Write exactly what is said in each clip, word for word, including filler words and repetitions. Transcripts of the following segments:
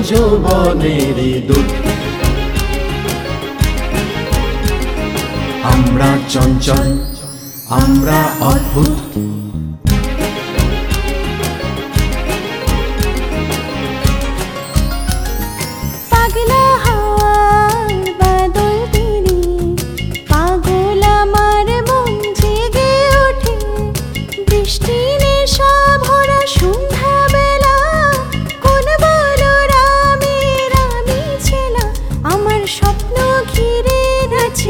যৌবনের দূত। আমরা চঞ্চল, আমরা অদ্ভুত, পাগলা হাওয়ার বাদল তীরে পাগল আমার মন জেগে ওঠে। বৃষ্টি নেশা ভরা সন্ধ্যা বেলা কোন বলো রামের আমি ছেলা আমার স্বপ্ন ঘিরে নাচে।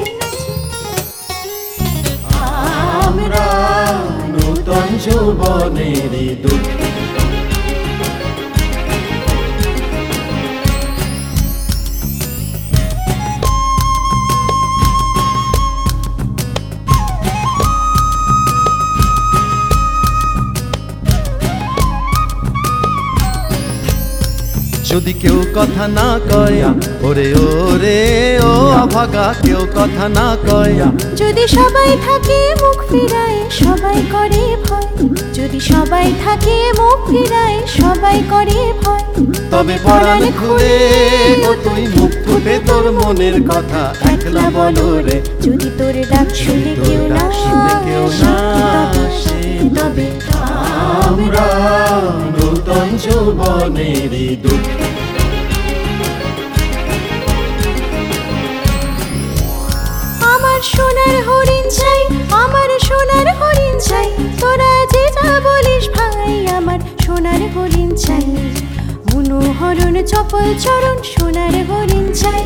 আমরা নূতন যৌবনের দূত। যদি কেউ কথা না কয় ওরে ওরে ও অভাগা, কেউ কথা না কয়। যদি সবাই থাকে মুখ ফিরায় সবাই করে ভয়, যদি সবাই থাকে মুখ ফিরায় সবাই করে ভয়। তবে পরাণ খুলে ও তুই মুখ ফুটে তোর মনের কথা একলা বলো রে। যদি তোর ডাক শুনে কেউ না কেউ না আসে, তবে আমরা নূতন যৌবনের দূত। আমার সোনার হরিণ চাই, আমার সোনার হরিণ চাই, তোরা যে যা বলিস ভাই আমার সোনার হরিণ চাই। মনোহরণ চপল চরণ সোনার হরিণ চাই।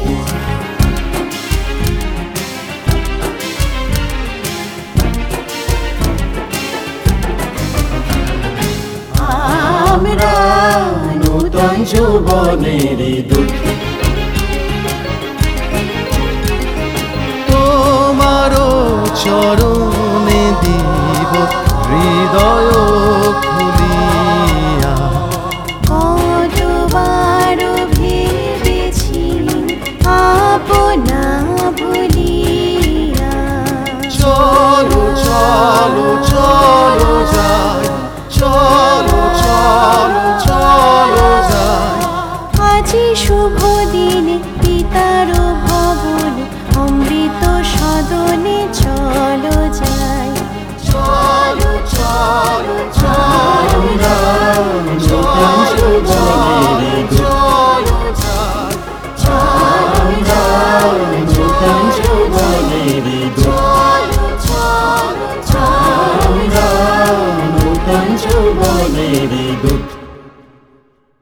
আমরা নূতন যৌবনের দূত। তোমারও চরণে দিব হৃদয় খুলিয়া। কতবার ভেবেছি আপনা ভুলিয়া। চলো চলো চলো যাই, চলো চলো চলো যাই। আজি শুভ দিনে পিতার ভবনে অমৃত সদনে চলো যাই। চলো চলো চলো নূতন যৌবনের চলো যাই, আমরা নূতন যৌবনের চলো চলো আমরা নূতন যৌবনের দূত।